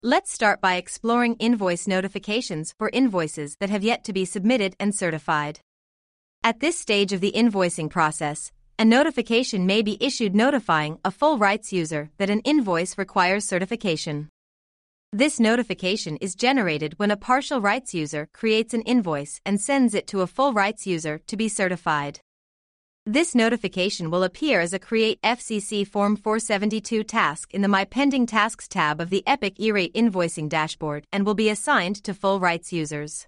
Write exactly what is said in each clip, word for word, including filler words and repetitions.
Let's start by exploring invoice notifications for invoices that have yet to be submitted and certified. At this stage of the invoicing process, a notification may be issued notifying a full rights user that an invoice requires certification. This notification is generated when a partial rights user creates an invoice and sends it to a full rights user to be certified. This notification will appear as a Create F C C Form four seventy-two task in the My Pending Tasks tab of the Epic E-Rate invoicing dashboard and will be assigned to full rights users.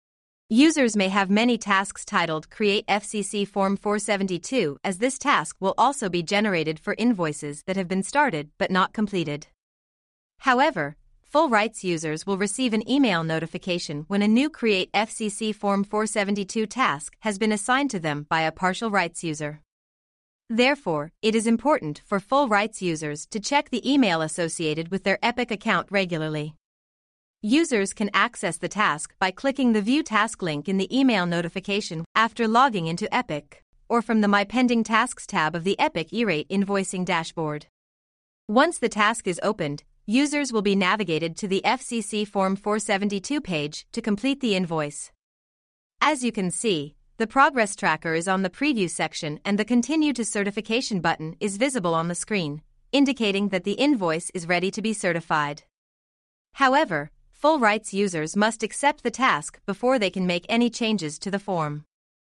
Users may have many tasks titled Create F C C Form four seventy-two, as this task will also be generated for invoices that have been started but not completed. However, full rights users will receive an email notification when a new Create F C C Form four seventy-two task has been assigned to them by a partial rights user. Therefore, it is important for full rights users to check the email associated with their Epic account regularly. Users can access the task by clicking the View Task link in the email notification after logging into Epic, or from the My Pending Tasks tab of the Epic E-Rate invoicing dashboard. Once the task is opened, users will be navigated to the F C C Form four seventy-two page to complete the invoice. As you can see, the progress tracker is on the preview section and the Continue to Certification button is visible on the screen, indicating that the invoice is ready to be certified. However, full rights users must accept the task before they can make any changes to the form.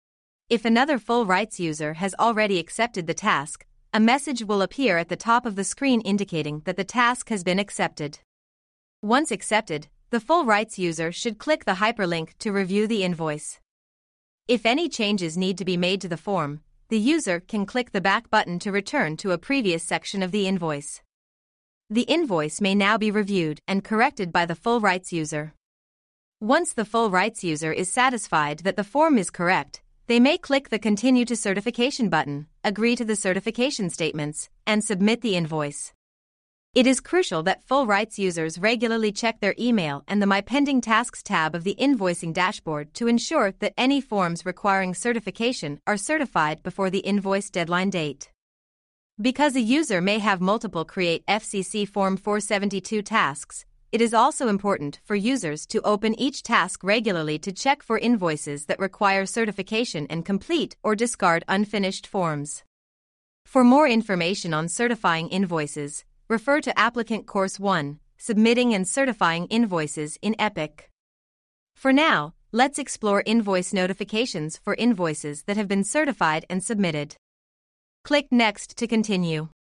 If another full rights user has already accepted the task, a message will appear at the top of the screen indicating that the task has been accepted. Once accepted, the full rights user should click the hyperlink to review the invoice. If any changes need to be made to the form, the user can click the back button to return to a previous section of the invoice. The invoice may now be reviewed and corrected by the full rights user. Once the full rights user is satisfied that the form is correct, they may click the Continue to Certification button, agree to the certification statements, and submit the invoice. It is crucial that full rights users regularly check their email and the My Pending Tasks tab of the invoicing dashboard to ensure that any forms requiring certification are certified before the invoice deadline date. Because a user may have multiple Create F C C Form four seventy-two tasks, it is also important for users to open each task regularly to check for invoices that require certification and complete or discard unfinished forms. For more information on certifying invoices, refer to Applicant Course one, Submitting and Certifying Invoices in Epic. For now, let's explore invoice notifications for invoices that have been certified and submitted. Click Next to continue.